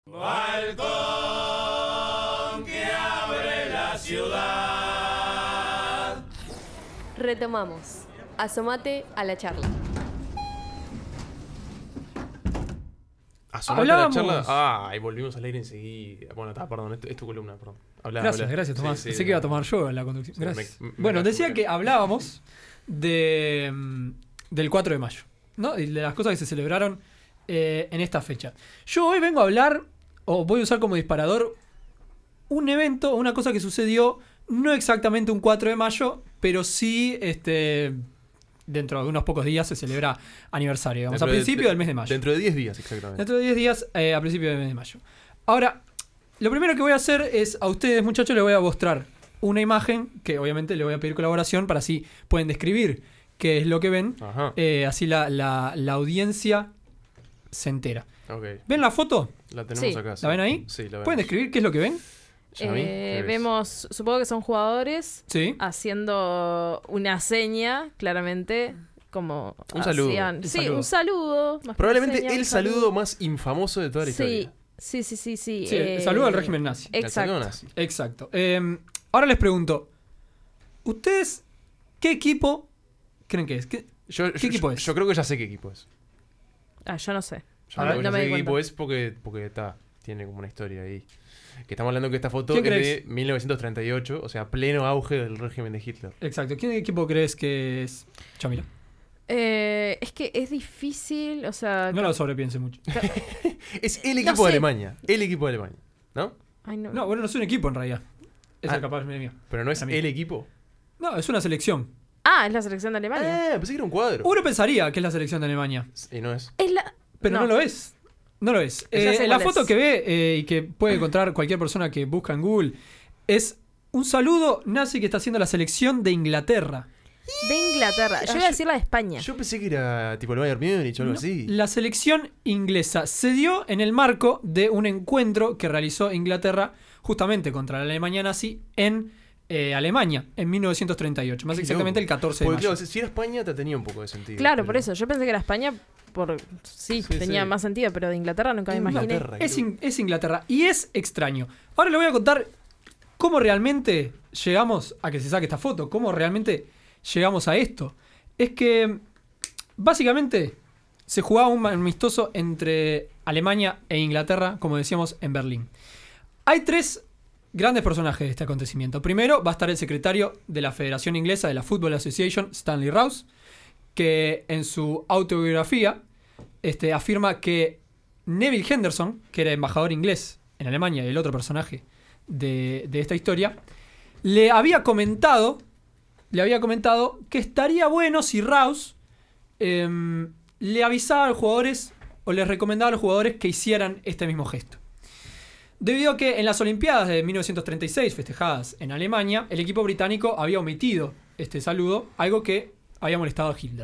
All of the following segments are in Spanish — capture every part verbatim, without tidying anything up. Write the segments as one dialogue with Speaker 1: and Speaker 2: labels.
Speaker 1: Balcón que abre la ciudad.
Speaker 2: Retomamos. Asomate a la charla.
Speaker 3: Asomate a la
Speaker 4: Hablábamos.
Speaker 3: charla. Ah, y volvimos al aire enseguida. Bueno, está, perdón, es tu, es tu columna, perdón. Hablá,
Speaker 4: Gracias,
Speaker 3: hablá.
Speaker 4: gracias, Tomás.
Speaker 3: Sí, sí,
Speaker 4: Pensé que iba a tomar yo la conducción.
Speaker 3: Sí,
Speaker 4: Gracias.
Speaker 3: me- me-
Speaker 4: bueno,
Speaker 3: me
Speaker 4: decía
Speaker 3: cacho,
Speaker 4: que
Speaker 3: me cacho.
Speaker 4: hablábamos de mm, del cuatro de mayo, ¿no? Y de las cosas que se celebraron eh, en esta fecha. Yo hoy vengo a hablar, o voy a usar como disparador, un evento, una cosa que sucedió, no exactamente un cuatro de mayo, pero sí este, dentro de unos pocos días se celebra aniversario, digamos, a
Speaker 3: Dentro de-
Speaker 4: principio
Speaker 3: de-
Speaker 4: del mes de mayo.
Speaker 3: Dentro de diez días, exactamente.
Speaker 4: Dentro de diez días, eh, a principios del mes de mayo. Ahora, lo primero que voy a hacer es, a ustedes, muchachos, les voy a mostrar una imagen, que obviamente le voy a pedir colaboración para así pueden describir qué es lo que ven.
Speaker 3: Ajá.
Speaker 4: Eh, así la, la, la audiencia se entera.
Speaker 3: Ok.
Speaker 4: ¿Ven la foto?
Speaker 3: La tenemos
Speaker 5: Sí.
Speaker 3: acá. sí.
Speaker 4: ¿La ven ahí?
Speaker 3: Sí, la vemos.
Speaker 4: ¿Pueden describir qué es lo que ven?
Speaker 3: ¿Yami?
Speaker 5: Eh,
Speaker 3: ¿Qué ves?
Speaker 5: vemos, supongo que son jugadores
Speaker 4: Sí.
Speaker 5: haciendo una seña, claramente, como
Speaker 3: Un saludo.
Speaker 5: hacían-
Speaker 4: Un
Speaker 5: Sí,
Speaker 4: saludo.
Speaker 5: un saludo. más que una
Speaker 3: Probablemente
Speaker 5: seña,
Speaker 3: el
Speaker 5: un
Speaker 3: saludo más infamoso de toda la
Speaker 5: Sí,
Speaker 3: historia.
Speaker 5: sí, sí, sí, sí.
Speaker 4: Sí,
Speaker 5: eh,
Speaker 4: saludo al régimen nazi.
Speaker 3: El saludo
Speaker 5: Exacto.
Speaker 3: nazi.
Speaker 4: Exacto. Eh, ahora les pregunto, ¿ustedes qué equipo creen que es? ¿Qué-
Speaker 3: Yo,
Speaker 4: ¿Qué
Speaker 3: yo-
Speaker 4: equipo
Speaker 3: yo-
Speaker 4: es?
Speaker 3: Yo creo que ya sé qué equipo es.
Speaker 5: Ah, yo no sé.
Speaker 3: Yo
Speaker 4: A
Speaker 3: creo
Speaker 4: ver,
Speaker 3: que
Speaker 5: no
Speaker 3: ya
Speaker 5: me
Speaker 3: sé
Speaker 5: di
Speaker 3: qué equipo
Speaker 5: cuenta.
Speaker 3: es porque, porque está, tiene como una historia ahí. Que estamos hablando que esta foto
Speaker 4: ¿Quién
Speaker 3: es
Speaker 4: crees?
Speaker 3: de mil novecientos treinta y ocho, o sea, pleno auge del régimen de Hitler.
Speaker 4: Exacto. ¿Qué equipo crees que es? Chamila.
Speaker 5: Eh, es que es difícil, o sea...
Speaker 4: No lo sobrepiense mucho.
Speaker 3: Es el
Speaker 5: No
Speaker 3: equipo de
Speaker 5: sé.
Speaker 3: Alemania. El equipo de Alemania. ¿No?
Speaker 5: Ay, no.
Speaker 4: No, bueno, no es un equipo en realidad. Es
Speaker 3: Ah.
Speaker 4: el capaz mío.
Speaker 3: Pero no es
Speaker 4: Para mí.
Speaker 3: el equipo.
Speaker 4: No, es una selección.
Speaker 5: Ah, es la selección de Alemania.
Speaker 3: Ah, pensé que era un cuadro.
Speaker 4: Uno pensaría que es la selección de Alemania,
Speaker 3: Y no es.
Speaker 5: Es la...
Speaker 4: pero no,
Speaker 5: No.
Speaker 4: lo es. No lo es.
Speaker 5: Ya
Speaker 4: Eh,
Speaker 5: sé
Speaker 4: la
Speaker 5: cuál
Speaker 4: foto
Speaker 5: es.
Speaker 4: que ve eh, y que puede encontrar cualquier persona que busca en Google es un saludo nazi que está haciendo la selección de Inglaterra.
Speaker 5: De Inglaterra. Yo
Speaker 3: Ah,
Speaker 5: iba a decir la de España.
Speaker 3: Yo pensé que era tipo el Bayern Múnich o algo
Speaker 4: No,
Speaker 3: así.
Speaker 4: La selección inglesa se dio en el marco de un encuentro que realizó Inglaterra justamente contra la Alemania nazi en eh, Alemania en mil novecientos treinta y ocho, más
Speaker 3: Qué
Speaker 4: exactamente
Speaker 3: loco.
Speaker 4: el catorce de
Speaker 3: Porque
Speaker 4: mayo.
Speaker 3: claro, si era España te tenía un poco de sentido.
Speaker 5: Claro,
Speaker 3: pero-
Speaker 5: por eso. Yo pensé que era España, por sí,
Speaker 3: Sí,
Speaker 5: tenía
Speaker 3: sí.
Speaker 5: más sentido, pero de Inglaterra nunca me imaginé.
Speaker 3: Inglaterra,
Speaker 4: Es,
Speaker 3: qué
Speaker 4: in- es Inglaterra y es extraño. Ahora le voy a contar cómo realmente llegamos a que se saque esta foto, cómo realmente llegamos a esto. Es que básicamente se jugaba un amistoso entre Alemania e Inglaterra, como decíamos, en Berlín. Hay tres grandes personajes de este acontecimiento. Primero va a estar el secretario de la Federación Inglesa de la Football Association, Stanley Rouse, que en su autobiografía este, afirma que Neville Henderson, que era embajador inglés en Alemania y el otro personaje de, de esta historia, le había comentado, le había comentado que estaría bueno si Rouse em, le avisaba a los jugadores o les recomendaba a los jugadores que hicieran este mismo gesto. Debido a que en las Olimpiadas de mil novecientos treinta y seis, festejadas en Alemania, el equipo británico había omitido este saludo, algo que había molestado a Hitler.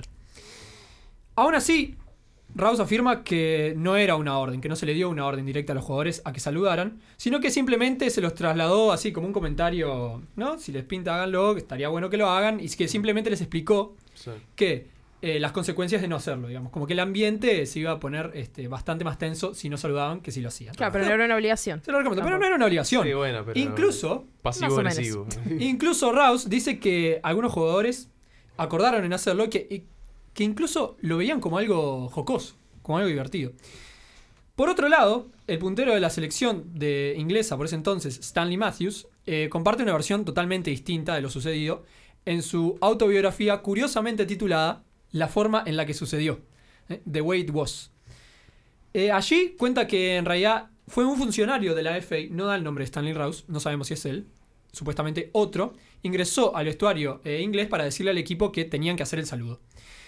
Speaker 4: Aún así, Rouse afirma que no era una orden, que no se le dio una orden directa a los jugadores a que saludaran, sino que simplemente se los trasladó así como un comentario, ¿no? Si les pinta, háganlo, que estaría bueno que lo hagan, y que simplemente les explicó
Speaker 3: Sí.
Speaker 4: que eh, las consecuencias de no hacerlo, digamos, como que el ambiente se iba a poner este, bastante más tenso si no saludaban que si lo hacían.
Speaker 5: Claro, pero no era una obligación.
Speaker 4: Se lo recomiendo, pero no era una obligación.
Speaker 3: Sí, bueno, pero
Speaker 4: Incluso,
Speaker 3: pasivo-agresivo.
Speaker 4: incluso Rouse dice que algunos jugadores acordaron en hacerlo y que, y que incluso lo veían como algo jocoso, como algo divertido. Por otro lado, el puntero de la selección de inglesa por ese entonces, Stanley Matthews, eh, comparte una versión totalmente distinta de lo sucedido en su autobiografía curiosamente titulada La forma en la que sucedió, eh, The Way It Was. Eh, allí cuenta que en realidad fue un funcionario de la F A, no da el nombre de Stanley Rouse, no sabemos si es él, supuestamente otro, ingresó al vestuario eh, inglés para decirle al equipo que tenían que hacer el saludo.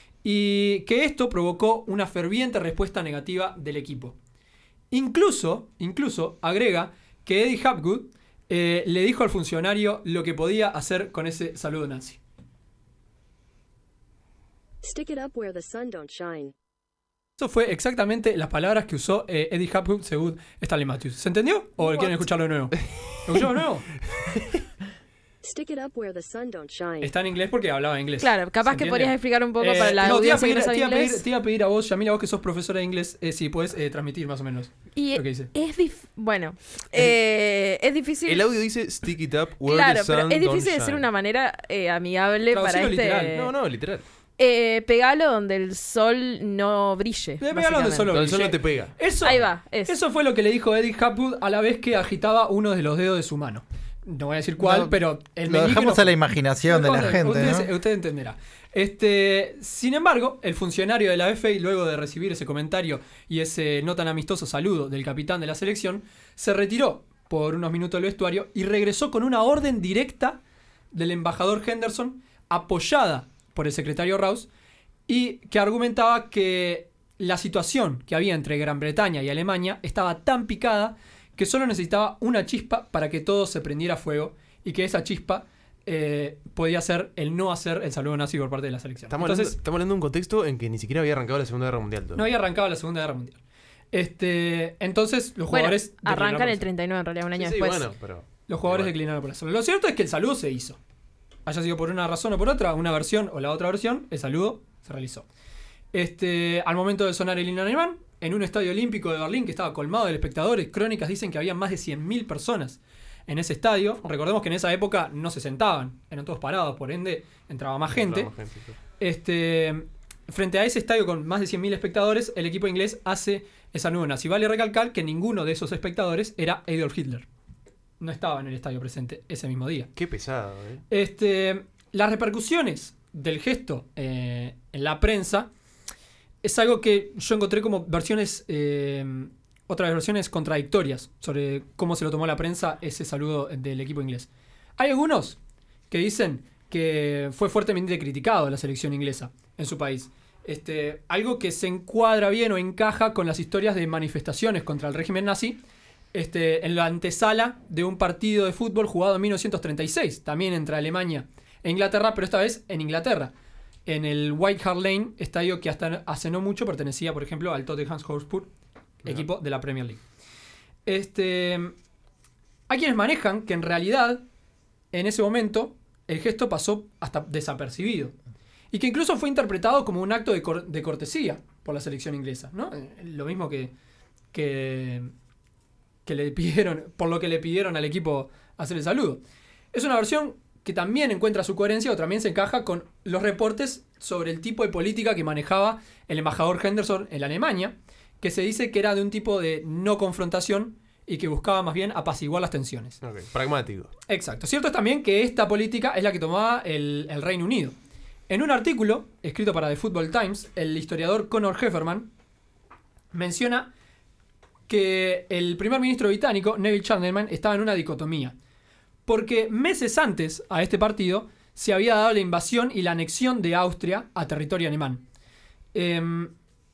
Speaker 4: Y que esto provocó una ferviente respuesta negativa del equipo. Incluso, incluso agrega que Eddie Hapgood eh, le dijo al funcionario lo que podía hacer con ese saludo nazi.
Speaker 6: Stick it up where the sun don't shine.
Speaker 4: Eso fue exactamente las palabras que usó eh, Eddie Hapgood según Stanley Matthews. ¿Se entendió? ¿O
Speaker 3: What?
Speaker 4: quieren escucharlo de nuevo? ¿Lo escuchamos de nuevo?
Speaker 6: Stick it up where the sun don't shine.
Speaker 4: Está en inglés porque hablaba inglés.
Speaker 5: Claro, capaz
Speaker 4: ¿Se
Speaker 5: que
Speaker 4: entiende?
Speaker 5: podrías explicar un poco
Speaker 4: Eh,
Speaker 5: para la
Speaker 4: no, te iba a
Speaker 5: audiencia que
Speaker 4: pedir,
Speaker 5: no sabe
Speaker 4: te iba a pedir-
Speaker 5: inglés.
Speaker 4: te iba a pedir a vos, Yamila, vos que sos profesora de inglés, eh, si podés eh, transmitir más o menos
Speaker 5: Y
Speaker 4: lo que dice.
Speaker 5: es dif- bueno, eh, es difícil.
Speaker 3: El audio dice stick it up where
Speaker 5: Claro,
Speaker 3: the sun
Speaker 5: pero es difícil
Speaker 3: don't
Speaker 5: de decir
Speaker 3: shine.
Speaker 5: una manera eh, amigable para
Speaker 4: Traducilo
Speaker 5: este.
Speaker 4: literal.
Speaker 3: No, no, literal.
Speaker 5: Eh, pegalo donde el sol no brille.
Speaker 4: Le pegalo donde el sol no
Speaker 3: Donde el sol
Speaker 4: brille.
Speaker 3: no te pega.
Speaker 4: Eso,
Speaker 5: Ahí va, eso.
Speaker 4: eso fue lo que le dijo Eddie Hapgood a la vez que agitaba uno de los dedos de su mano. No voy a decir cuál,
Speaker 7: No,
Speaker 4: pero el
Speaker 7: Lo
Speaker 4: meñique
Speaker 7: dejamos
Speaker 4: no-
Speaker 7: a la imaginación de la
Speaker 4: Usted-
Speaker 7: gente,
Speaker 4: usted,
Speaker 7: ¿no?
Speaker 4: usted entenderá. Este, sin embargo, el funcionario de la F A, luego de recibir ese comentario y ese no tan amistoso saludo del capitán de la selección, se retiró por unos minutos del vestuario y regresó con una orden directa del embajador Henderson, apoyada por el secretario Rouse, y que argumentaba que la situación que había entre Gran Bretaña y Alemania estaba tan picada que solo necesitaba una chispa para que todo se prendiera fuego, y que esa chispa eh, podía ser el no hacer el saludo nazi por parte de la selección.
Speaker 3: Estamos,
Speaker 4: Entonces,
Speaker 3: hablando, estamos hablando de un contexto en que ni siquiera había arrancado la Segunda Guerra Mundial. todavía.
Speaker 4: no había arrancado la Segunda Guerra Mundial. Este, entonces, los
Speaker 5: Bueno,
Speaker 4: jugadores... declinaron
Speaker 5: arrancan
Speaker 4: por
Speaker 5: el
Speaker 4: eso.
Speaker 5: treinta y nueve en realidad, un año
Speaker 3: Sí, sí,
Speaker 5: después.
Speaker 3: bueno, pero...
Speaker 4: Los jugadores
Speaker 3: Igual.
Speaker 4: declinaron por eso. Lo cierto es que el saludo se hizo. Haya sido por una razón o por otra, una versión o la otra versión, el saludo se realizó. Este, al momento de sonar el himno alemán, en un estadio olímpico de Berlín que estaba colmado de espectadores, crónicas dicen que había más de cien mil personas en ese estadio. Recordemos que en esa época no se sentaban, eran todos parados, por ende entraba más gente.
Speaker 3: Más gente, sí.
Speaker 4: Este, frente a ese estadio con más de cien mil espectadores, el equipo inglés hace esa nueva nazi. Vale recalcar que ninguno de esos espectadores era Adolf Hitler. No estaba en el estadio presente ese mismo día.
Speaker 3: Qué pesado, ¿eh?
Speaker 4: Este, las repercusiones del gesto eh, en la prensa es algo que yo encontré como versiones, eh, otras versiones contradictorias sobre cómo se lo tomó la prensa ese saludo del equipo inglés. Hay algunos que dicen que fue fuertemente criticado la selección inglesa en su país. Este, algo que se encuadra bien o encaja con las historias de manifestaciones contra el régimen nazi, este, en la antesala de un partido de fútbol jugado en mil novecientos treinta y seis, también entre Alemania e Inglaterra, pero esta vez en Inglaterra, en el White Hart Lane, estadio que hasta hace no mucho pertenecía, por ejemplo, al Tottenham Hotspur, equipo de la Premier League. Este, hay quienes manejan que en realidad, en ese momento, el gesto pasó hasta desapercibido. Y que incluso fue interpretado como un acto de, cor- de cortesía por la selección inglesa, ¿no? Eh, Lo mismo que, que, que le pidieron, por lo que le pidieron al equipo hacer el saludo. Es una versión que también encuentra su coherencia o también se encaja con los reportes sobre el tipo de política que manejaba el embajador Henderson en la Alemania, que se dice que era de un tipo de no confrontación y que buscaba más bien apaciguar las tensiones.
Speaker 3: Ok, pragmático.
Speaker 4: Exacto. Cierto es también que esta política es la que tomaba el, el Reino Unido. En un artículo escrito para The Football Times, el historiador Conor Hefferman menciona que el primer ministro británico, Neville Chamberlain, estaba en una dicotomía. Porque meses antes a este partido se había dado la invasión y la anexión de Austria a territorio alemán. Em,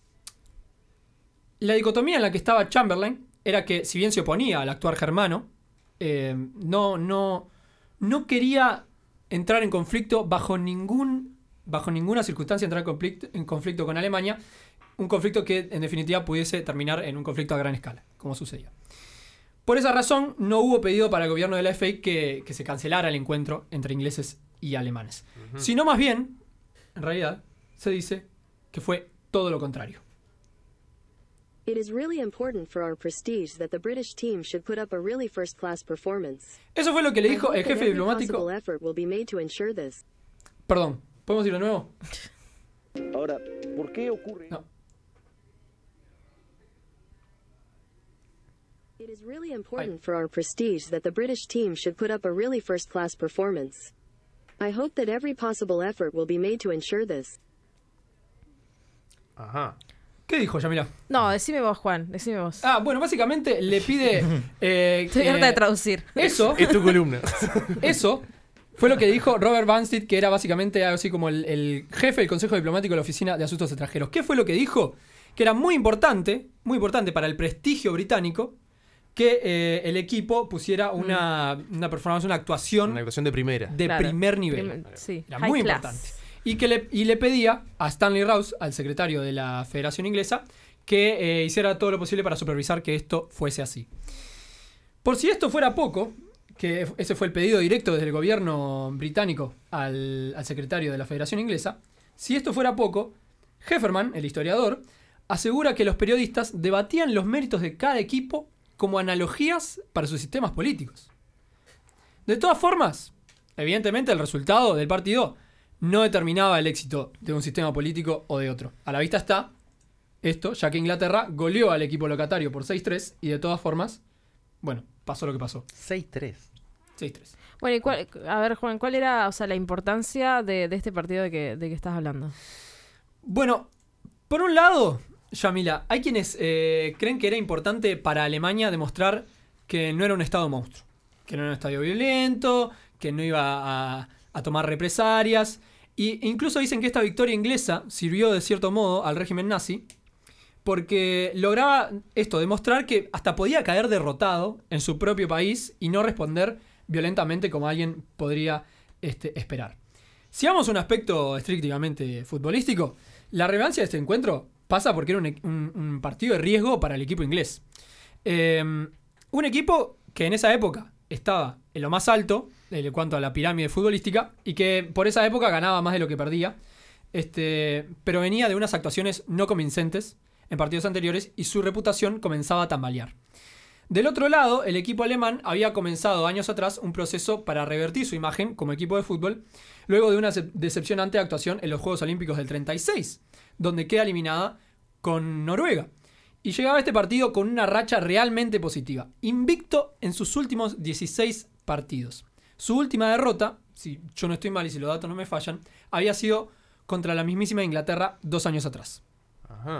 Speaker 4: la dicotomía en la que estaba Chamberlain era que, si bien se oponía al actuar germano, eh, no, no, no quería entrar en conflicto bajo ningún, bajo ninguna circunstancia, entrar en conflicto, en conflicto con Alemania, un conflicto que en definitiva pudiese terminar en un conflicto a gran escala, como sucedió. Por esa razón, no hubo pedido para el gobierno de la F A que, que se cancelara el encuentro entre ingleses y alemanes.
Speaker 3: Ujú.
Speaker 4: Sino más bien, en realidad, se dice que fue todo lo contrario.
Speaker 6: It is really important for our prestige that the British team should put up a really first-class performance.
Speaker 4: Eso fue lo que le
Speaker 6: I
Speaker 4: dijo
Speaker 6: hope
Speaker 4: el
Speaker 6: that
Speaker 4: jefe
Speaker 6: every
Speaker 4: diplomático.
Speaker 6: possible effort will be made to ensure this.
Speaker 4: Perdón, ¿podemos ir de nuevo?
Speaker 8: Ahora, ¿por qué ocurre?
Speaker 4: No.
Speaker 6: It is really important for our prestige that the British team should put up a really first-class performance. I hope that every possible effort will be made to ensure this.
Speaker 3: Ajá.
Speaker 4: ¿Qué dijo, Yamila?
Speaker 5: No, decime vos, Juan, decime vos.
Speaker 4: Ah, bueno, básicamente le pide... eh,
Speaker 5: Estoy
Speaker 4: eh,
Speaker 5: harta de traducir.
Speaker 4: Eso,
Speaker 3: Es tu columna.
Speaker 4: eso fue lo que dijo Robert Banstead, que era básicamente algo así como el, el jefe del Consejo Diplomático de la Oficina de Asuntos Extranjeros. ¿Qué fue lo que dijo? Que era muy importante, muy importante para el prestigio británico que eh, el equipo pusiera una, una performance, una actuación
Speaker 3: Una actuación de primera.
Speaker 4: de
Speaker 5: Claro,
Speaker 4: primer nivel.
Speaker 5: prim- sí,
Speaker 4: Era
Speaker 5: high
Speaker 4: muy
Speaker 5: class.
Speaker 4: importante. Y, que le, y le pedía a Stanley Rouse, al secretario de la Federación Inglesa, que eh, hiciera todo lo posible para supervisar que esto fuese así. Por si esto fuera poco, que ese fue el pedido directo desde el gobierno británico al, al secretario de la Federación Inglesa, si esto fuera poco, Hefferman, el historiador, asegura que los periodistas debatían los méritos de cada equipo como analogías para sus sistemas políticos. De todas formas, evidentemente el resultado del partido no determinaba el éxito de un sistema político o de otro. A la vista está esto, ya que Inglaterra goleó al equipo locatario por seis tres y de todas formas, bueno, pasó lo que pasó.
Speaker 7: seis tres.
Speaker 4: seis tres.
Speaker 5: Bueno, y cuál, a ver, Juan, ¿cuál era, o sea, la importancia de, de este partido de que, de que estás hablando?
Speaker 4: Bueno, por un lado, Yamila, hay quienes eh, creen que era importante para Alemania demostrar que no era un estado monstruo, que no era un estadio violento, que no iba a, a tomar represalias, e incluso dicen que esta victoria inglesa sirvió de cierto modo al régimen nazi, porque lograba esto, demostrar que hasta podía caer derrotado en su propio país y no responder violentamente como alguien podría este, esperar. Si vamos a un aspecto estrictamente futbolístico, la relevancia de este encuentro pasa porque era un, un, un partido de riesgo para el equipo inglés. Eh, un equipo que en esa época estaba en lo más alto en cuanto a la pirámide futbolística y que por esa época ganaba más de lo que perdía, este, pero venía de unas actuaciones no convincentes en partidos anteriores y su reputación comenzaba a tambalear. Del otro lado, el equipo alemán había comenzado años atrás un proceso para revertir su imagen como equipo de fútbol luego de una decepcionante actuación en los Juegos Olímpicos del treinta y seis, donde queda eliminada con Noruega. Y llegaba a este partido con una racha realmente positiva, invicto en sus últimos dieciséis partidos. Su última derrota, si yo no estoy mal y si los datos no me fallan, había sido contra la mismísima Inglaterra dos años atrás.
Speaker 3: Ajá.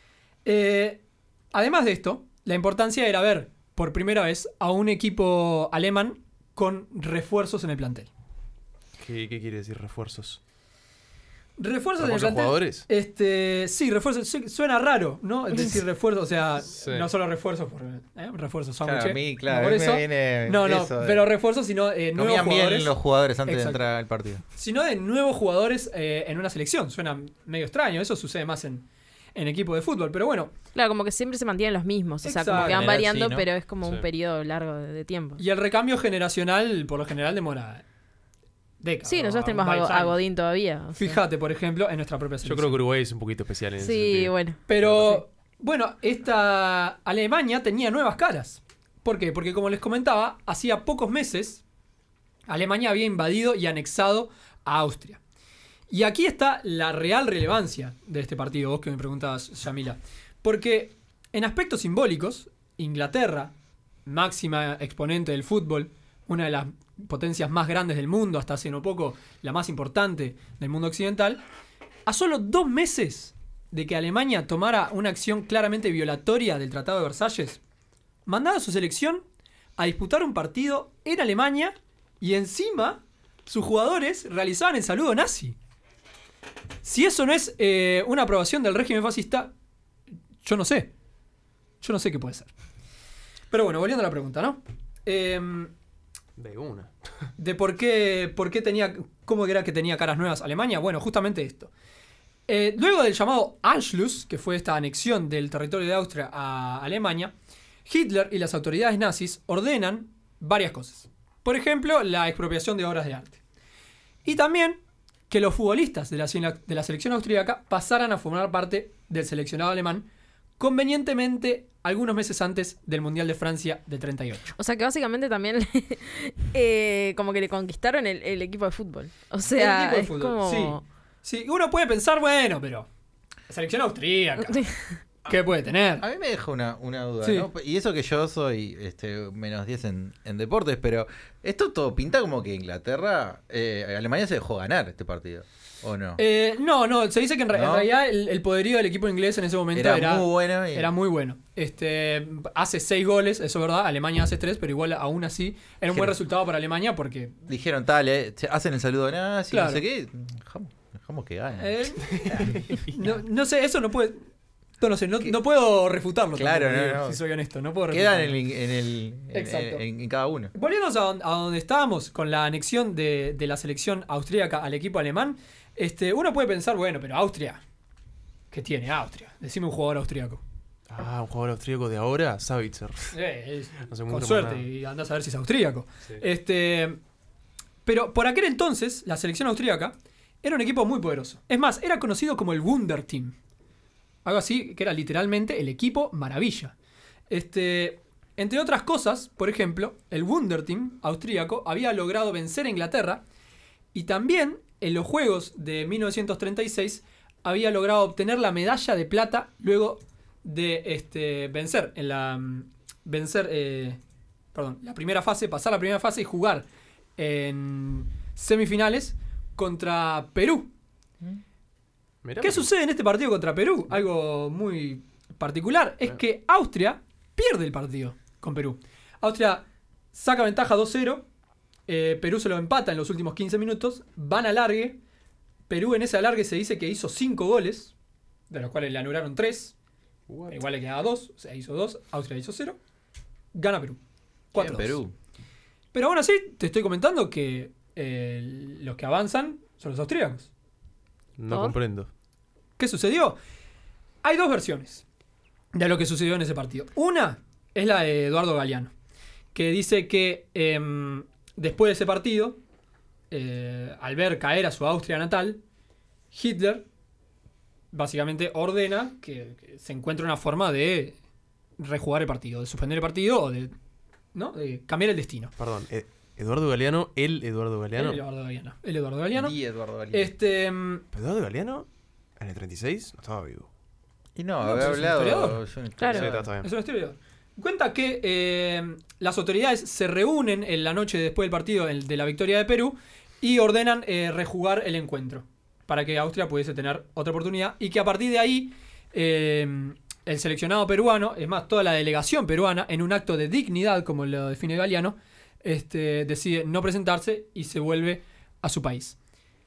Speaker 4: Eh, además de esto, la importancia era ver por primera vez a un equipo alemán con refuerzos en el plantel.
Speaker 3: ¿Qué, qué quiere decir refuerzos?
Speaker 4: ¿Refuerzos en el
Speaker 3: ¿Refuerzos
Speaker 4: plantel?
Speaker 3: jugadores?
Speaker 4: Este, sí, refuerzos. Sí, suena raro, ¿no? Es decir, refuerzos, o sea,
Speaker 3: Sí.
Speaker 4: no solo refuerzos, por, ¿eh? refuerzos
Speaker 7: Claro,
Speaker 4: sándwich.
Speaker 7: a mí,
Speaker 4: no
Speaker 7: claro,
Speaker 4: por
Speaker 7: a mí
Speaker 4: eso.
Speaker 7: me viene
Speaker 4: No, no,
Speaker 7: eso de-
Speaker 4: pero refuerzos, sino eh, nuevos
Speaker 7: Comían
Speaker 4: jugadores.
Speaker 7: bien los jugadores antes
Speaker 4: Exacto.
Speaker 7: de entrar al partido.
Speaker 4: Sino de nuevos jugadores eh, en una selección. Suena medio extraño, eso sucede más en, en equipo de fútbol, pero bueno.
Speaker 5: Claro, como que siempre se mantienen los mismos, o sea, como
Speaker 4: Exacto.
Speaker 5: que van
Speaker 7: En general,
Speaker 5: variando,
Speaker 7: sí, ¿no?
Speaker 5: pero es como
Speaker 3: Sí.
Speaker 5: un periodo largo de, de tiempo.
Speaker 4: Y el recambio generacional, por lo general, demora décadas.
Speaker 5: Sí, nosotros tenemos a,
Speaker 4: varios
Speaker 5: Go- a
Speaker 4: años.
Speaker 5: Godín todavía. o sea.
Speaker 4: Fíjate, por ejemplo, en nuestra propia
Speaker 3: Yo
Speaker 4: selección.
Speaker 3: creo que Uruguay es un poquito especial en ese
Speaker 5: Sí,
Speaker 3: sentido.
Speaker 5: bueno.
Speaker 4: Pero, bueno, esta Alemania tenía nuevas caras. ¿Por qué? Porque, como les comentaba, hacía pocos meses Alemania había invadido y anexado a Austria. Y aquí está la real relevancia de este partido, vos que me preguntabas, Yamila. Porque, en aspectos simbólicos, Inglaterra, máxima exponente del fútbol, una de las potencias más grandes del mundo, hasta hace no poco la más importante del mundo occidental, a solo dos meses de que Alemania tomara una acción claramente violatoria del Tratado de Versalles, mandaba a su selección a disputar un partido en Alemania y encima sus jugadores realizaban el saludo nazi. Si eso no es eh, una aprobación del régimen fascista, yo no sé. Yo no sé qué puede ser. Pero bueno, volviendo a la pregunta, ¿no? Eh,
Speaker 3: De una.
Speaker 4: de por qué, por qué tenía, cómo era que tenía caras nuevas Alemania. Bueno, justamente esto. Eh, luego del llamado Anschluss, que fue esta anexión del territorio de Austria a Alemania, Hitler y las autoridades nazis ordenan varias cosas. Por ejemplo, la expropiación de obras de arte. Y también que los futbolistas de la, de la selección austríaca pasaran a formar parte del seleccionado alemán, convenientemente algunos meses antes del Mundial de Francia de treinta y ocho.
Speaker 5: O sea que básicamente también eh, como que le conquistaron el, el equipo de fútbol. O sea,
Speaker 4: El equipo de
Speaker 5: es
Speaker 4: fútbol,
Speaker 5: como...
Speaker 4: Sí. Sí, uno puede pensar, bueno, pero la selección austríaca, ¿qué puede tener?
Speaker 7: A mí me deja una, una duda,
Speaker 4: Sí.
Speaker 7: ¿no? Y eso que yo soy este, menos diez en, en deportes, pero esto todo pinta como que Inglaterra, eh, Alemania se dejó ganar este partido, ¿o no?
Speaker 4: Eh, no, no, se dice que en, re- en
Speaker 7: ¿No?
Speaker 4: realidad el, el poderío del equipo inglés en ese momento
Speaker 7: Era
Speaker 4: era,
Speaker 7: muy bueno y-
Speaker 4: era muy bueno. Este, hace seis goles, eso es verdad, Alemania hace tres, pero igual aún así era un buen
Speaker 7: Dijeron-
Speaker 4: resultado para Alemania porque...
Speaker 7: Dijeron tal, eh, se- hacen el saludo nazi,
Speaker 4: Claro.
Speaker 7: no sé qué, dejamos, dejamos que ganen.
Speaker 4: eh, no, no sé, eso no puede... No, no sé, no, no puedo refutarlo.
Speaker 7: Claro,
Speaker 4: tampoco,
Speaker 7: no,
Speaker 4: digo,
Speaker 7: no.
Speaker 4: si soy honesto, no puedo
Speaker 7: Quedan
Speaker 4: refutarlo.
Speaker 7: en, el, en, el, en,
Speaker 4: Exacto.
Speaker 7: en- en cada uno.
Speaker 4: Volviendo a, don- a donde estábamos con la anexión de, de la selección austríaca al equipo alemán, este, uno puede pensar, bueno, pero Austria, ¿qué tiene Austria? Decime un jugador austríaco.
Speaker 3: Ah, un jugador austríaco de ahora, Savitzer.
Speaker 4: Eh, es-
Speaker 3: No sé
Speaker 4: con
Speaker 3: mucho
Speaker 4: suerte,
Speaker 3: más nada.
Speaker 4: y andás a ver si es austríaco.
Speaker 3: Sí.
Speaker 4: Este, pero por aquel entonces, la selección austríaca era un equipo muy poderoso. Es más, era conocido como el Wunder Team. Algo así, que era literalmente el equipo maravilla. Este, entre otras cosas, por ejemplo, el Wunder Team austríaco había logrado vencer a Inglaterra y también en los Juegos de mil novecientos treinta y seis había logrado obtener la medalla de plata luego de este, vencer en la mm, vencer eh, perdón, la primera fase, pasar la primera fase y jugar en semifinales contra Perú.
Speaker 3: Mirá,
Speaker 4: ¿Qué
Speaker 3: porque-
Speaker 4: sucede en este partido contra Perú? Algo muy particular es que Austria pierde el partido con Perú. Austria saca ventaja dos cero, eh, Perú se lo empata en los últimos quince minutos, van a alargue. Perú en ese alargue se dice que hizo cinco goles, de los cuales le anularon tres.
Speaker 3: What?
Speaker 4: Igual le quedaba dos, o sea, hizo dos, Austria hizo cero. Gana Perú. cuatro dos.
Speaker 7: Perú.
Speaker 4: Pero aún así, te estoy comentando que eh, los que avanzan son los austríacos.
Speaker 3: No
Speaker 5: ¿Por?
Speaker 3: comprendo.
Speaker 4: ¿Qué sucedió? Hay dos versiones de lo que sucedió en ese partido. Una es la de Eduardo Galeano, que dice que em, después de ese partido, eh, al ver caer a su Austria natal, Hitler básicamente ordena que, que se encuentre una forma de rejugar el partido, de suspender el partido o de, ¿no? de cambiar el destino.
Speaker 3: Perdón, eh, Eduardo Galeano, el Eduardo Galeano.
Speaker 4: El Eduardo Galeano. El Eduardo Galeano.
Speaker 7: Y Eduardo Galeano.
Speaker 4: Este, em,
Speaker 3: ¿Pero Eduardo Galeano en el treinta y seis no estaba vivo?
Speaker 7: Y no,
Speaker 4: No,
Speaker 7: había
Speaker 4: pero es un
Speaker 7: hablado.
Speaker 4: historiador.
Speaker 7: es un
Speaker 5: Claro.
Speaker 3: Sí,
Speaker 7: historiador.
Speaker 3: está, está bien.
Speaker 4: Es un historiador. Cuenta que eh, las autoridades se reúnen en la noche después del partido el- de la victoria de Perú y ordenan eh, rejugar el encuentro para que Austria pudiese tener otra oportunidad y que a partir de ahí eh, el seleccionado peruano, es más, toda la delegación peruana, en un acto de dignidad, como lo define Galeano, este, decide no presentarse y se vuelve a su país.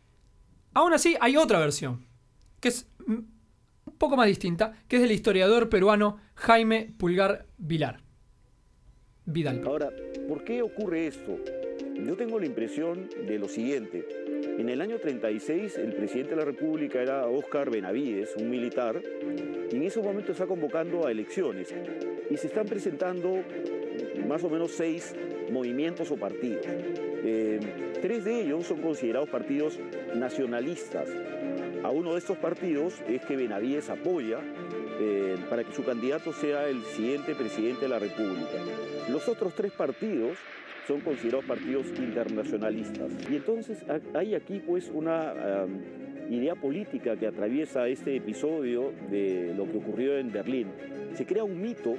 Speaker 4: Aún así, hay otra versión, que es mm, un poco más distinta, que es del historiador peruano Jaime Pulgar Vilar. Vidal.
Speaker 8: Ahora, ¿por qué ocurre esto? Yo tengo la impresión de lo siguiente. En el año treinta y seis, el presidente de la República era Óscar Benavides, un militar, y en ese momento está convocando a elecciones. Y se están presentando más o menos seis movimientos o partidos. Eh, tres de ellos son considerados partidos nacionalistas. A uno de estos partidos es que Benavides apoya eh, para que su candidato sea el siguiente presidente de la República. Los otros tres partidos son considerados partidos internacionalistas. Y entonces ha- hay aquí pues una um, idea política que atraviesa este episodio de lo que ocurrió en Berlín. Se crea un mito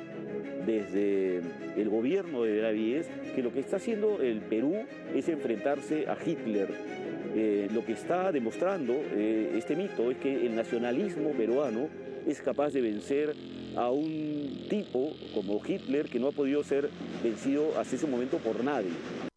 Speaker 8: desde el gobierno de Benavides que lo que está haciendo el Perú es enfrentarse a Hitler. Eh, lo que está demostrando eh, este mito es que el nacionalismo peruano es capaz de vencer a un tipo como Hitler que no ha podido ser vencido hasta ese momento por nadie.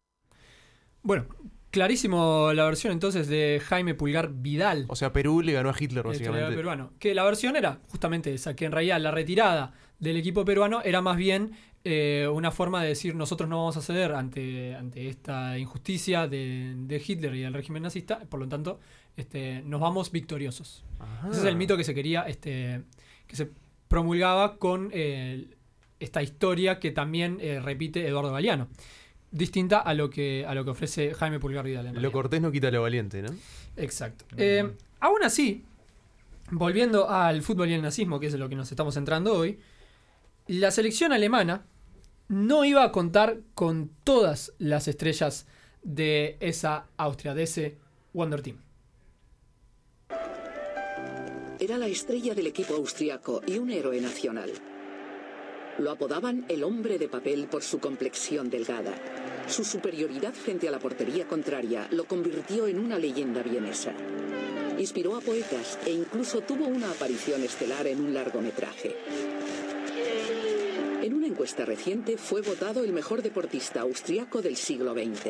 Speaker 4: Bueno, clarísimo la versión entonces de Jaime Pulgar Vidal.
Speaker 3: O sea, Perú le ganó a Hitler,
Speaker 4: el historiador
Speaker 3: básicamente.
Speaker 4: peruano. Que la versión era justamente esa, que en realidad la retirada del equipo peruano era más bien eh, una forma de decir nosotros no vamos a ceder ante, ante esta injusticia de, de Hitler y del régimen nazista, por lo tanto este, nos vamos victoriosos.
Speaker 3: Ajá.
Speaker 4: Ese es el mito que se quería, este, que se promulgaba con eh, esta historia que también eh, repite Eduardo Galeano. Distinta a lo que a lo que ofrece Jaime Pulgar Vidal. en
Speaker 3: Lo
Speaker 4: realidad.
Speaker 3: cortés no quita lo valiente, ¿no?
Speaker 4: Exacto. Eh, aún así, volviendo al fútbol y el nazismo, que es en lo que nos estamos centrando hoy, la selección alemana no iba a contar con todas las estrellas de esa Austria, de ese Wonder Team.
Speaker 9: Era la estrella del equipo austriaco y un héroe nacional. Lo apodaban el hombre de papel por su complexión delgada. Su superioridad frente a la portería contraria lo convirtió en una leyenda vienesa. Inspiró a poetas e incluso tuvo una aparición estelar en un largometraje. En una encuesta reciente fue votado el mejor deportista austriaco del siglo veinte.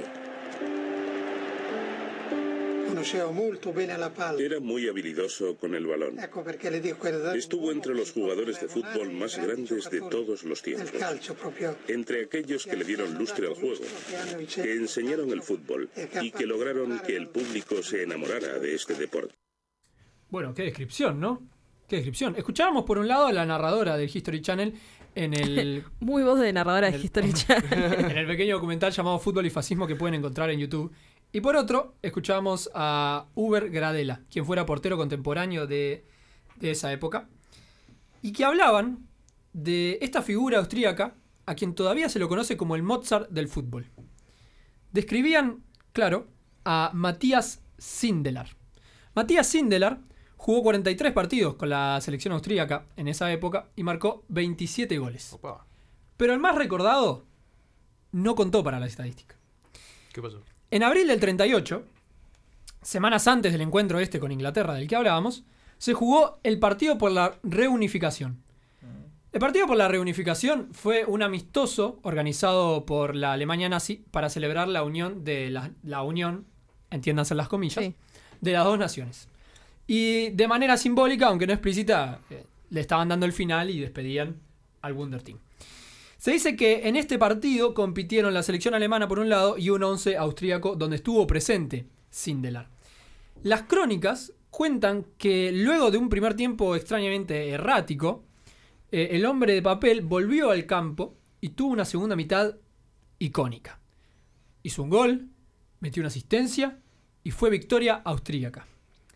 Speaker 10: Era muy habilidoso con el balón. Estuvo entre los jugadores de fútbol más grandes de todos los tiempos. Entre aquellos que le dieron lustre al juego, que enseñaron el fútbol y que lograron que el público se enamorara de este deporte.
Speaker 4: Bueno, qué descripción, ¿no? qué descripción. Escuchábamos por un lado a la narradora del History Channel en el...
Speaker 5: Muy voz de narradora de
Speaker 4: el,
Speaker 5: History Channel.
Speaker 4: en el pequeño documental llamado Fútbol y Fascismo que pueden encontrar en YouTube. Y por otro, escuchábamos a Uber Gradela, quien fuera portero contemporáneo de, de esa época, y que hablaban de esta figura austríaca a quien todavía se lo conoce como el Mozart del fútbol. Describían, claro, a Matthias Sindelar. Matthias Sindelar jugó cuarenta y tres partidos con la selección austríaca en esa época y marcó veintisiete goles.
Speaker 3: Opa.
Speaker 4: Pero el más recordado no contó para la estadística.
Speaker 3: ¿Qué pasó?
Speaker 4: En abril del treinta y ocho, semanas antes del encuentro este con Inglaterra del que hablábamos, se jugó el partido por la reunificación. El partido por la reunificación fue un amistoso organizado por la Alemania nazi para celebrar la unión de la, la unión, entiéndanse las comillas,
Speaker 5: Sí.
Speaker 4: de las dos naciones. Y de manera simbólica, aunque no explícita, eh, le estaban dando el final y despedían al Wunder Team. Se dice que en este partido compitieron la selección alemana por un lado y un once austríaco donde estuvo presente Sindelar. Las crónicas cuentan que luego de un primer tiempo extrañamente errático, eh, el hombre de papel volvió al campo y tuvo una segunda mitad icónica. Hizo un gol, metió una asistencia y fue victoria austríaca.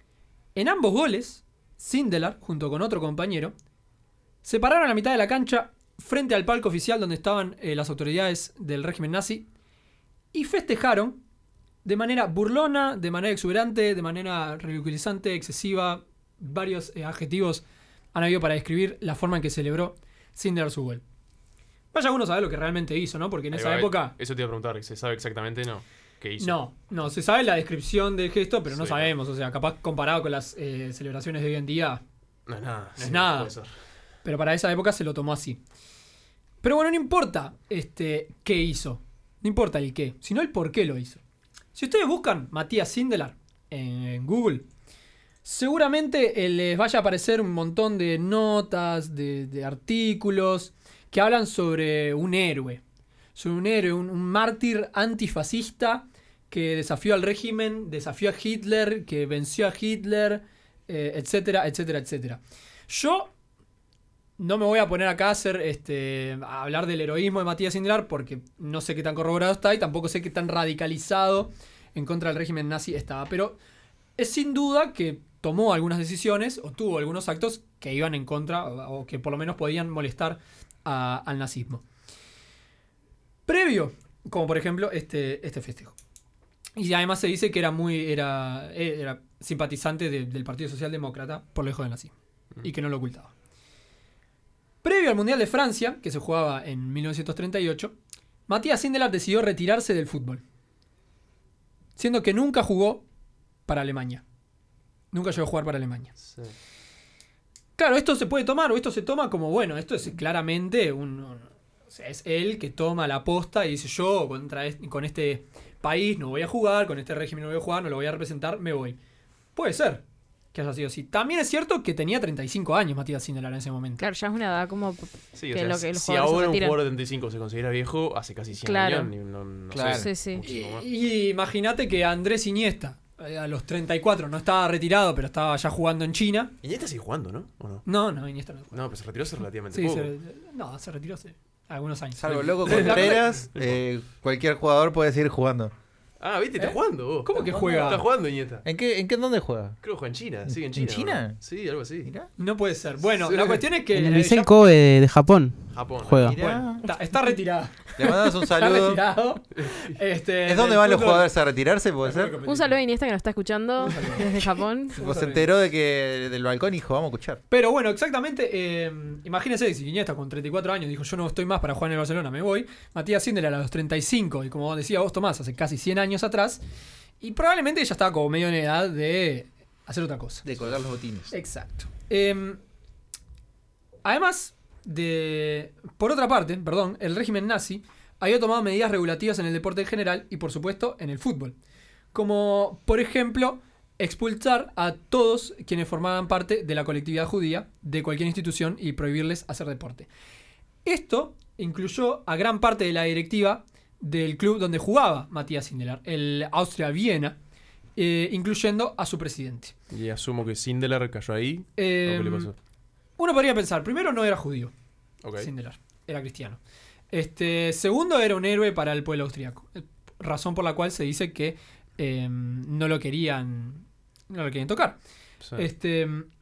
Speaker 4: En ambos goles, Sindelar, junto con otro compañero, se pararon a la mitad de la cancha frente al palco oficial donde estaban eh, las autoridades del régimen nazi y festejaron de manera burlona, de manera exuberante, de manera ridiculizante, excesiva. Varios eh, adjetivos han habido para describir la forma en que celebró Sindelar su gol. Vaya uno a saber lo que realmente hizo, ¿no? Porque en
Speaker 3: Ahí
Speaker 4: esa
Speaker 3: va,
Speaker 4: época...
Speaker 3: Eso te iba a preguntar, ¿se sabe exactamente? No. ¿Qué hizo?
Speaker 4: No, no, se sabe la descripción del gesto, pero no
Speaker 3: Sí.
Speaker 4: sabemos. O sea, capaz comparado con las eh, celebraciones de hoy en día,
Speaker 3: No es nada.
Speaker 4: no es
Speaker 3: sí,
Speaker 4: nada.
Speaker 3: puede ser.
Speaker 4: Pero para esa época se lo tomó así. Pero bueno, no importa este, qué hizo. No importa el qué, sino el por qué lo hizo. Si ustedes buscan Matthias Sindelar en, en Google, seguramente eh, les vaya a aparecer un montón de notas, de, de artículos que hablan sobre un héroe. Sobre un héroe, un, un mártir antifascista que desafió al régimen, desafió a Hitler, que venció a Hitler, eh, etcétera, etcétera, etcétera. Yo no me voy a poner acá a, hacer, este, a hablar del heroísmo de Matthias Sindelar porque no sé qué tan corroborado está y tampoco sé qué tan radicalizado en contra del régimen nazi estaba. Pero es sin duda que tomó algunas decisiones o tuvo algunos actos que iban en contra o, o que por lo menos podían molestar a, al nazismo. Previo, como por ejemplo este, este festejo. Y además se dice que era muy era, era simpatizante de, del Partido Socialdemócrata por lejos del nazismo y que no lo ocultaba. Previo al Mundial de Francia, que se jugaba en mil novecientos treinta y ocho, Matthias Sindelar decidió retirarse del fútbol, siendo que nunca jugó para Alemania. Nunca llegó a jugar para Alemania.
Speaker 3: Sí.
Speaker 4: Claro, esto se puede tomar o esto se toma como, bueno, esto es claramente un... un o sea, es él que toma la posta y dice, yo contra este, con este país no voy a jugar, con este régimen no voy a jugar, no lo voy a representar, me voy. Puede ser que haya sido así. También es cierto que tenía treinta y cinco años Matthias Sindelar en ese momento.
Speaker 5: Claro, ya es una edad como
Speaker 3: Sí, o
Speaker 5: que
Speaker 3: sea,
Speaker 5: lo que los
Speaker 3: si
Speaker 5: jugadores se
Speaker 3: ahora un
Speaker 5: retiran.
Speaker 3: jugador de treinta y cinco se considera viejo, hace casi cien
Speaker 5: Claro.
Speaker 3: años. ni- No, no
Speaker 7: Claro.
Speaker 3: sé,
Speaker 5: Sí, sí.
Speaker 3: muchísimo más.
Speaker 4: Y imagínate que Andrés Iniesta, eh, a los treinta y cuatro, no estaba retirado, pero estaba ya jugando en China.
Speaker 3: Iniesta sigue jugando, ¿no? ¿O no?
Speaker 4: No, no, Iniesta no.
Speaker 3: No, pero se retiró hace relativamente
Speaker 4: Sí,
Speaker 3: poco.
Speaker 4: se, no, se retiró hace algunos años.
Speaker 7: Salvo loco
Speaker 4: La- la-
Speaker 7: Contreras, eh, cualquier jugador puede seguir jugando.
Speaker 3: Ah, viste, está
Speaker 4: ¿Eh?
Speaker 3: jugando vos.
Speaker 4: ¿Cómo que juega?
Speaker 3: Está jugando Iniesta.
Speaker 7: ¿En qué, en qué dónde juega?
Speaker 3: Creo que juega en China, sigue en
Speaker 7: ¿En
Speaker 3: China.
Speaker 7: China?
Speaker 3: ¿no? Sí, algo así.
Speaker 7: Mirá.
Speaker 4: No puede ser. Bueno,
Speaker 3: Sí.
Speaker 4: la cuestión es que
Speaker 11: En el
Speaker 4: eh,
Speaker 11: Licey
Speaker 4: ya-
Speaker 11: Kobe de, de Japón
Speaker 3: Japón.
Speaker 11: juega.
Speaker 7: Mirá.
Speaker 4: bueno, está, está retirado.
Speaker 7: Le mandamos un
Speaker 4: Está
Speaker 7: saludo.
Speaker 4: retirado. Este,
Speaker 7: ¿Es donde
Speaker 4: del
Speaker 7: van los
Speaker 4: fútbol-
Speaker 7: jugadores a retirarse? ¿Puede ser?
Speaker 5: Un saludo a Iniesta que nos está escuchando desde Japón.
Speaker 7: Tipo, se enteró de que del balcón y dijo, vamos a escuchar.
Speaker 4: Pero bueno, exactamente. Eh, imagínense si Iniesta con treinta y cuatro años dijo: yo no estoy más para jugar en el Barcelona, me voy. Matthias Sindelar a los treinta y cinco, y como decía vos, Tomás, hace casi cien años atrás. Y probablemente ya estaba como medio en edad de hacer otra cosa.
Speaker 7: De colgar los botines.
Speaker 4: Exacto. Eh, además de... Por otra parte, perdón, el régimen nazi había tomado medidas regulativas en el deporte en general y por supuesto en el fútbol. Como, por ejemplo, expulsar a todos quienes formaban parte de la colectividad judía de cualquier institución y prohibirles hacer deporte. Esto incluyó a gran parte de la directiva del club donde jugaba Matthias Sindelar, el Austria Viena, eh, incluyendo a su presidente.
Speaker 3: Y asumo que Sindelar cayó ahí.
Speaker 4: Eh,
Speaker 3: ¿O qué le pasó?
Speaker 4: Uno podría pensar, primero no era judío,
Speaker 3: Okay.
Speaker 4: Sindelar, era cristiano. Este, segundo, era un héroe para el pueblo austriaco, razón por la cual se dice que eh, no lo querían, no lo querían tocar.
Speaker 3: Sí.
Speaker 4: Este,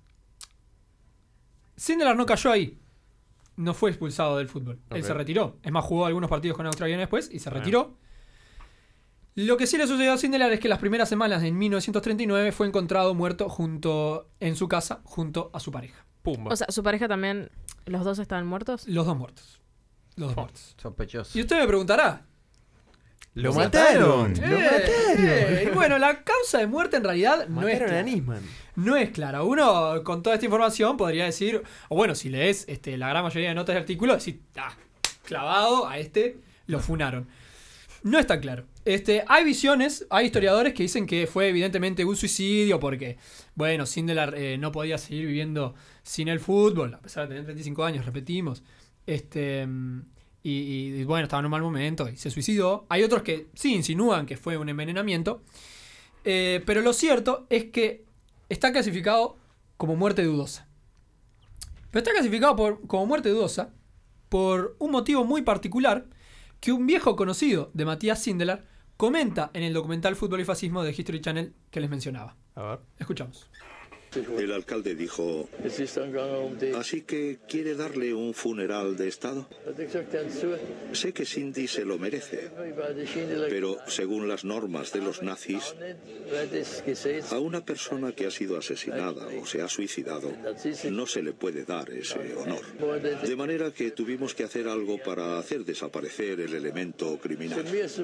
Speaker 4: Sindelar no cayó ahí, no fue expulsado del fútbol,
Speaker 3: Okay.
Speaker 4: él se retiró. Es más, jugó algunos partidos con Australia después y se
Speaker 3: Bueno.
Speaker 4: retiró. Lo que sí le sucedió a Sindelar es que las primeras semanas de mil novecientos treinta y nueve fue encontrado muerto junto en su casa junto a su pareja.
Speaker 3: Pumba.
Speaker 5: O sea, su pareja también, los dos estaban muertos.
Speaker 4: Los dos muertos. Los dos
Speaker 3: Oh.
Speaker 4: muertos.
Speaker 7: Sospechoso.
Speaker 4: Y usted me preguntará.
Speaker 3: ¡Lo
Speaker 7: ¿Lo
Speaker 3: mataron!
Speaker 7: mataron?
Speaker 3: ¡Lo
Speaker 4: eh,
Speaker 3: mataron!
Speaker 4: eh, y bueno, la causa de muerte en realidad no es,
Speaker 3: Mataron a
Speaker 4: clara.
Speaker 3: Nisman.
Speaker 4: No es clara. Uno con toda esta información podría decir, o bueno, si lees este, la gran mayoría de notas de artículos, decir, ah, clavado a este, lo funaron. No está claro. Este, hay visiones, hay historiadores que dicen que fue evidentemente un suicidio porque, bueno, Sindelar eh, no podía seguir viviendo sin el fútbol, a pesar de tener treinta y cinco años, repetimos. Este, y, y, bueno, estaba en un mal momento y se suicidó. Hay otros que sí insinúan que fue un envenenamiento. Eh, pero lo cierto es que está clasificado como muerte dudosa. Pero está clasificado por, como muerte dudosa por un motivo muy particular que un viejo conocido de Matías Sindelar comenta en el documental Fútbol y Fascismo de History Channel que les mencionaba.
Speaker 3: A ver.
Speaker 4: Escuchamos.
Speaker 10: El alcalde dijo, ¿así que quiere darle un funeral de Estado? Sé que Cindy se lo merece, pero según las normas de los nazis, a una persona que ha sido asesinada o se ha suicidado no se le puede dar ese honor. De manera que tuvimos que hacer algo para hacer desaparecer el elemento criminal.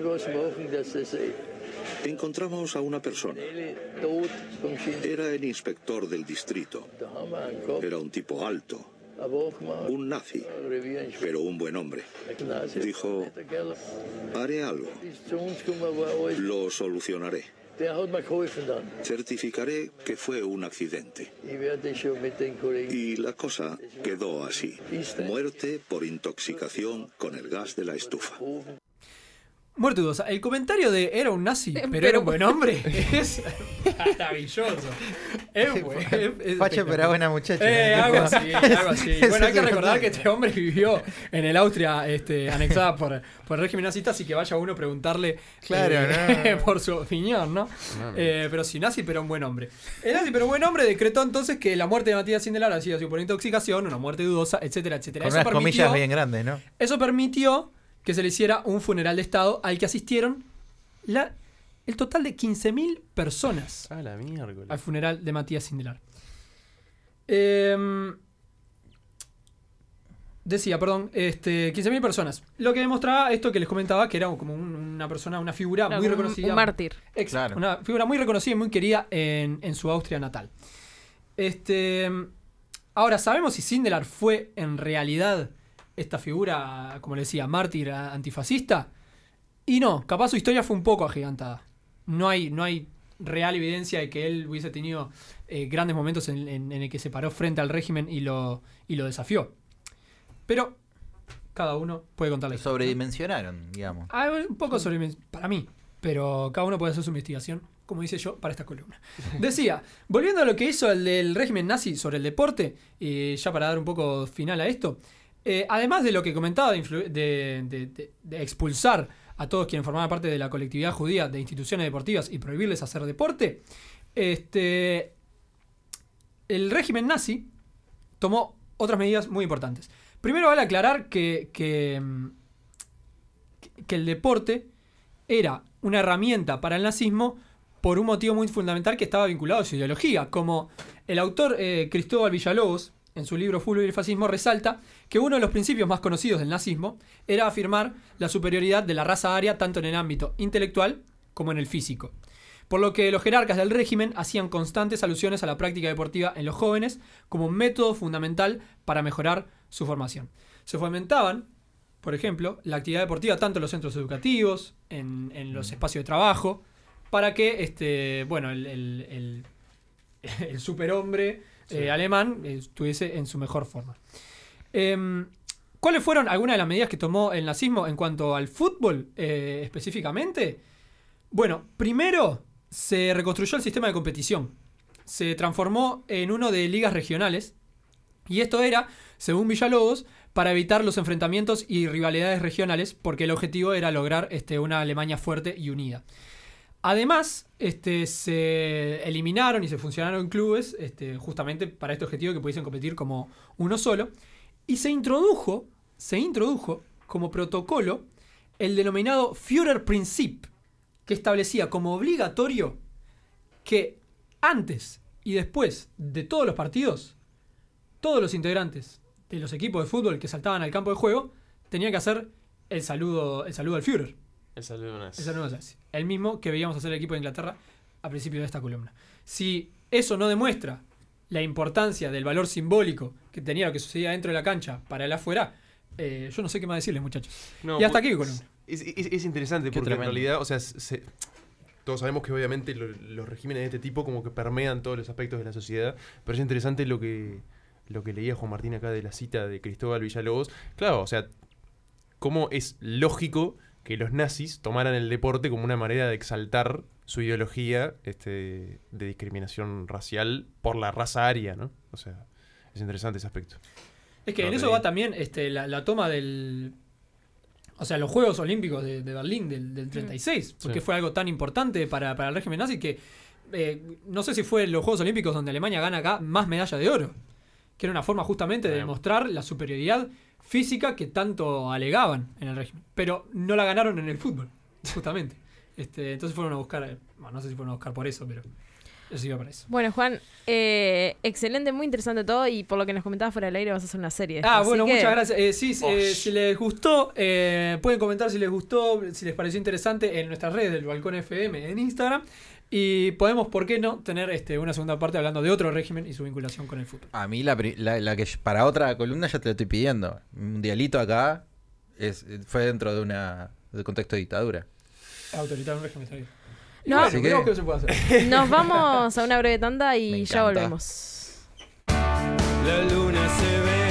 Speaker 10: Encontramos a una persona. Era el inspector del distrito. Era un tipo alto, un nazi, pero un buen hombre. Dijo, haré algo, lo solucionaré. Certificaré que fue un accidente. Y la cosa quedó así. Muerte por intoxicación con el gas de la estufa.
Speaker 4: Muerte dudosa. El comentario de era un nazi, pero,
Speaker 5: Pero-
Speaker 4: era un buen hombre es maravilloso. Es, bu- es- es
Speaker 7: Facho, pero buena muchacha.
Speaker 4: Eh, algo así, algo así.
Speaker 7: Ese
Speaker 4: Bueno, hay que
Speaker 7: es el
Speaker 4: recordar que
Speaker 7: comentario.
Speaker 4: este hombre vivió en el Austria este, anexada por, por el régimen nazista, así que vaya uno a preguntarle
Speaker 7: Claro,
Speaker 4: eh,
Speaker 7: no.
Speaker 4: por su opinión, ¿no?
Speaker 3: No, no.
Speaker 4: Eh, pero sí, nazi, pero un buen hombre. El nazi, pero un buen hombre, decretó entonces que la muerte de Matías Sindelar había sido por intoxicación, una muerte dudosa, etcétera, etcétera.
Speaker 7: Con
Speaker 4: Eso
Speaker 7: unas
Speaker 4: permitió,
Speaker 7: comillas bien grandes, ¿no?
Speaker 4: eso permitió que se le hiciera un funeral de Estado al que asistieron la, el total de quince mil personas
Speaker 3: A la miércoles.
Speaker 4: al funeral de Matías Sindelar. Eh, decía, perdón, este, quince mil personas. Lo que demostraba esto que les comentaba, que era como un- una persona, una figura
Speaker 5: Claro,
Speaker 4: muy
Speaker 5: un-
Speaker 4: reconocida.
Speaker 5: Un mártir.
Speaker 4: Exacto,
Speaker 7: Claro.
Speaker 4: una figura muy reconocida y muy querida en, en su Austria natal. Este, ahora, ¿sabemos si Sindelar fue en realidad esta figura, como le decía, mártir a- antifascista? Y no, capaz su historia fue un poco agigantada. No hay, no hay real evidencia de que él hubiese tenido eh, grandes momentos en, en- en el que se paró frente al régimen y lo, y lo desafió. Pero cada uno puede contar la historia, ¿no?
Speaker 7: Sobredimensionaron, digamos.
Speaker 4: Ah, un poco sobre para mí, pero cada uno puede hacer su investigación, como dice yo, para esta columna. Decía, volviendo a lo que hizo el del régimen nazi sobre el deporte, y ya para dar un poco final a esto, eh, además de lo que comentaba de, influ- de, de- de- de expulsar a todos quienes formaban parte de la colectividad judía de instituciones deportivas y prohibirles hacer deporte, este, el régimen nazi tomó otras medidas muy importantes. Primero vale aclarar que, que, mm, que el deporte era una herramienta para el nazismo por un motivo muy fundamental que estaba vinculado a su ideología. Como el autor eh, Cristóbal Villalobos, en su libro Fútbol y el Fascismo, resalta que uno de los principios más conocidos del nazismo era afirmar la superioridad de la raza aria tanto en el ámbito intelectual como en el físico. Por lo que los jerarcas del régimen hacían constantes alusiones a la práctica deportiva en los jóvenes como un método fundamental para mejorar su formación. Se fomentaban, por ejemplo, la actividad deportiva tanto en los centros educativos, en, en los espacios de trabajo, para que este, bueno, el, el, el, el superhombre
Speaker 3: Sí.
Speaker 4: eh, alemán eh, estuviese en su mejor forma. Em, ¿Cuáles fueron algunas de las medidas que tomó el nazismo en cuanto al fútbol eh, específicamente? Bueno, primero se reconstruyó el sistema de competición. Se transformó en uno de ligas regionales. Y esto era, según Villalobos, para evitar los enfrentamientos y rivalidades regionales, porque el objetivo era lograr este, una Alemania fuerte y unida. Además, este, se eliminaron y se funcionaron clubes este, justamente para este objetivo, que pudiesen competir como uno solo. Y se introdujo, se introdujo como protocolo el denominado Führerprinzip, que establecía como obligatorio que antes y después de todos los partidos, todos los integrantes de los equipos de fútbol que saltaban al campo de juego tenían que hacer el saludo, el saludo al Führer.
Speaker 3: El saludo nazi.
Speaker 4: El saludo nazi. El mismo que veíamos hacer el equipo de Inglaterra a principio de esta columna. Si eso no demuestra la importancia del valor simbólico que tenía lo que sucedía dentro de la cancha para el afuera, eh, yo no sé qué más decirles, muchachos.
Speaker 3: No,
Speaker 4: y hasta aquí mi columna.
Speaker 3: Es, es, es interesante
Speaker 7: Qué
Speaker 3: porque
Speaker 7: tremendo.
Speaker 3: en realidad, o sea, se, todos sabemos que obviamente lo, los regímenes de este tipo como que permean todos los aspectos de la sociedad, pero es interesante lo que lo que leía Juan Martín acá de la cita de Cristóbal Villalobos. Claro, o sea, cómo es lógico que los nazis tomaran el deporte como una manera de exaltar su ideología este, de discriminación racial por la raza aria, ¿no? O sea, es interesante ese aspecto.
Speaker 4: Es que
Speaker 3: No,
Speaker 4: en eso
Speaker 3: que-
Speaker 4: va también este, la, la toma del... O sea, los Juegos Olímpicos de, de Berlín del, del treinta y seis, porque
Speaker 3: Sí.
Speaker 4: fue algo tan importante para, para el régimen nazi que eh, no sé si fue los Juegos Olímpicos donde Alemania gana acá más medallas de oro, que era una forma justamente de
Speaker 3: Bueno.
Speaker 4: demostrar la superioridad física que tanto alegaban en el régimen, pero no la ganaron en el fútbol, justamente. Este, entonces fueron a buscar, eh, bueno, no sé si fueron a buscar por eso, pero eso iba para eso.
Speaker 5: Bueno, Juan, eh, excelente, muy interesante todo. Y por lo que nos comentabas fuera del aire, vas a hacer una serie. de esto,
Speaker 4: Ah,
Speaker 5: así
Speaker 4: bueno,
Speaker 5: que-
Speaker 4: muchas gracias. Eh, sí, sí, eh,
Speaker 3: Osh.
Speaker 4: si les gustó, eh, pueden comentar si les gustó, si les pareció interesante en nuestras redes del Balcón F M en Instagram. Y podemos, ¿por qué no?, tener este, una segunda parte hablando de otro régimen y su vinculación con el fútbol.
Speaker 7: A mí la, pri- la, la que para otra columna ya te la estoy pidiendo. Un mundialito acá es, fue dentro de una de contexto de dictadura.
Speaker 4: Autoritar un régimen, está bien. Y
Speaker 5: No.
Speaker 4: bueno,
Speaker 7: Así que-
Speaker 4: veremos qué se puede hacer.
Speaker 5: Nos vamos a una breve tanda y
Speaker 7: Me
Speaker 5: ya
Speaker 7: encanta.
Speaker 5: volvemos.
Speaker 1: La luna se ve